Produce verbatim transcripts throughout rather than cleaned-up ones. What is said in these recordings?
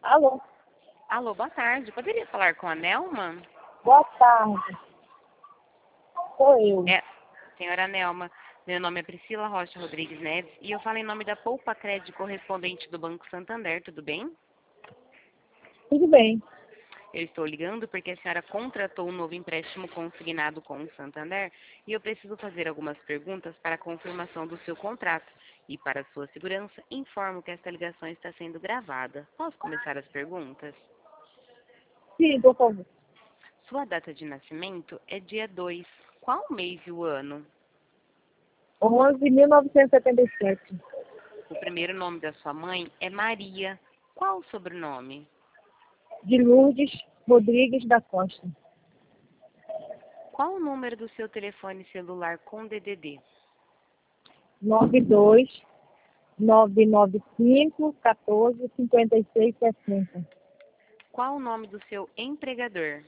Alô, Alô, boa tarde. Poderia falar com a Nelma? boa tarde. Sou eu. É, senhora Nelma, meu nome é Priscila Rocha Rodrigues Neves e eu falo em nome da Poupa Crédito correspondente do Banco Santander, tudo bem? Tudo bem? Eu estou ligando porque a senhora contratou um novo empréstimo consignado com o Santander e eu preciso fazer algumas perguntas para a confirmação do seu contrato. E para sua segurança, informo que esta ligação está sendo gravada. Posso começar as perguntas? Sim, por favor. Sua data de nascimento é dia dois. Qual mês e o ano? onze mil novecentos e setenta e sete. O primeiro nome da sua mãe é Maria. Qual o sobrenome? De Lourdes Rodrigues da Costa. Qual o número do seu telefone celular com D D D? nove dois nove nove cinco um quatro cinco seis sessenta. Qual o nome do seu empregador?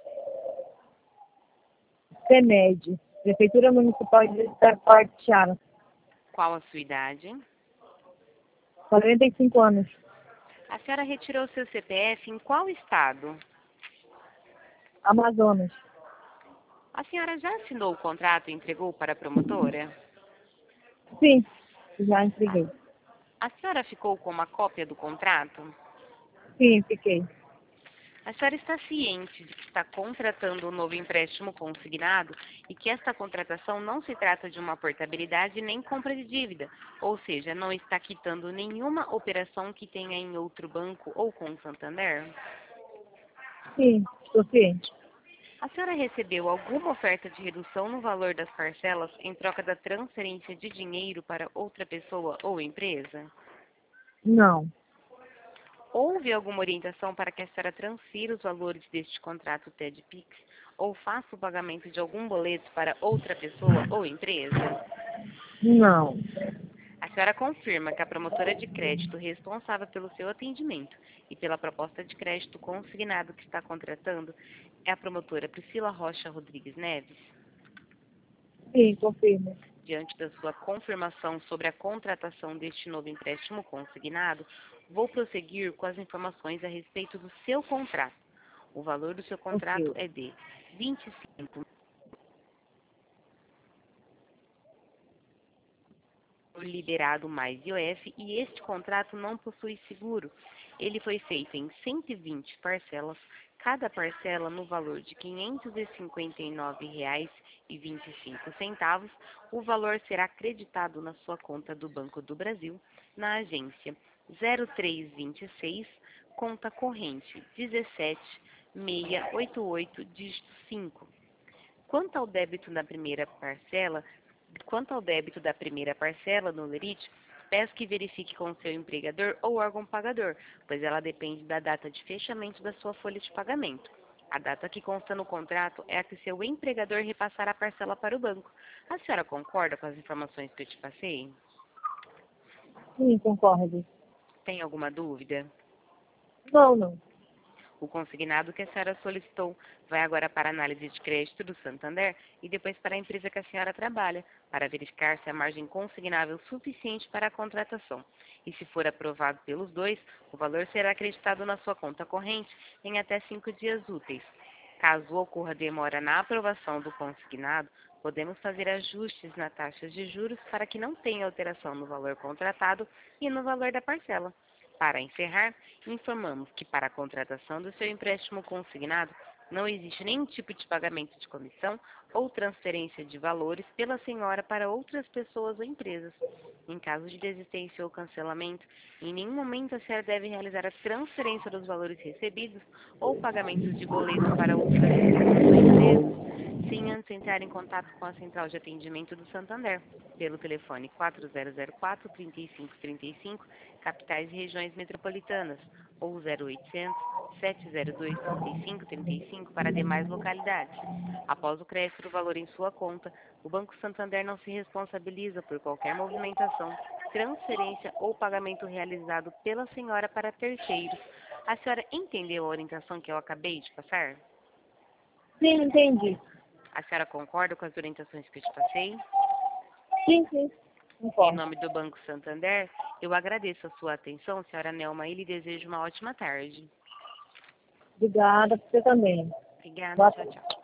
CEMED, Prefeitura Municipal de Itacoatiara. Qual a sua idade? quarenta e cinco anos. A senhora retirou seu C P F em qual estado? Amazonas. A senhora já assinou o contrato e entregou para a promotora? Sim, já entreguei. A senhora ficou com uma cópia do contrato? Sim, fiquei. A senhora está ciente de que está contratando um novo empréstimo consignado e que esta contratação não se trata de uma portabilidade nem compra de dívida, ou seja, não está quitando nenhuma operação que tenha em outro banco ou com o Santander? Sim, estou ciente. A senhora recebeu alguma oferta de redução no valor das parcelas em troca da transferência de dinheiro para outra pessoa ou empresa? Não, Houve alguma orientação para que a senhora transfira os valores deste contrato T E D Pix ou faça o pagamento de algum boleto para outra pessoa ou empresa? não. A senhora confirma que a promotora de crédito responsável pelo seu atendimento e pela proposta de crédito consignado que está contratando é a promotora Priscila Rocha Rodrigues Neves? Sim, confirmo. Diante da sua confirmação sobre a contratação deste novo empréstimo consignado, vou prosseguir com as informações a respeito do seu contrato. O valor do seu contrato Ok. é de vinte e cinco mil liberado mais I O F e este contrato não possui seguro. Ele foi feito em cento e vinte parcelas, cada parcela no valor de quinhentos e cinquenta e nove reais e vinte e cinco centavos. O valor será acreditado na sua conta do Banco do Brasil, na agência zero três vinte e seis, conta corrente dezessete mil seiscentos e oitenta e oito, dígito cinco. Quanto ao débito da primeira parcela, quanto ao débito da primeira parcela no lerite, peço que verifique com seu empregador ou órgão pagador, pois ela depende da data de fechamento da sua folha de pagamento. A data que consta no contrato é a que seu empregador repassará a parcela para o banco. A senhora concorda com as informações que eu te passei? Sim, concordo. Tem alguma dúvida? Não, não. O consignado que a senhora solicitou vai agora para a análise de crédito do Santander e depois para a empresa que a senhora trabalha, para verificar se a margem consignável é suficiente para a contratação. E se for aprovado pelos dois, o valor será acreditado na sua conta corrente em até cinco dias úteis. Caso ocorra demora na aprovação do consignado, podemos fazer ajustes na taxa de juros para que não tenha alteração no valor contratado e no valor da parcela. Para encerrar, informamos que para a contratação do seu empréstimo consignado, não existe nenhum tipo de pagamento de comissão ou transferência de valores pela senhora para outras pessoas ou empresas. Em caso de desistência ou cancelamento, em nenhum momento a senhora deve realizar a transferência dos valores recebidos ou pagamentos de boleto para outras pessoas ou empresas, sem antes entrar em contato com a central de atendimento do Santander, pelo telefone quatro zero zero quatro, três cinco três cinco, capitais e regiões metropolitanas, ou zero oitocentos, sete zero dois, trinta e cinco trinta e cinco para demais localidades. Após o crédito do valor em sua conta, o Banco Santander não se responsabiliza por qualquer movimentação, transferência ou pagamento realizado pela senhora para terceiros. A senhora entendeu a orientação que eu acabei de passar? Sim, entendi. A senhora concorda com as orientações que eu te passei? Sim, sim. Em Concordo. nome do Banco Santander, Eu agradeço a sua atenção, senhora Nelma, e lhe desejo uma ótima tarde. Obrigada, você também. Obrigada, Boa tchau, tchau.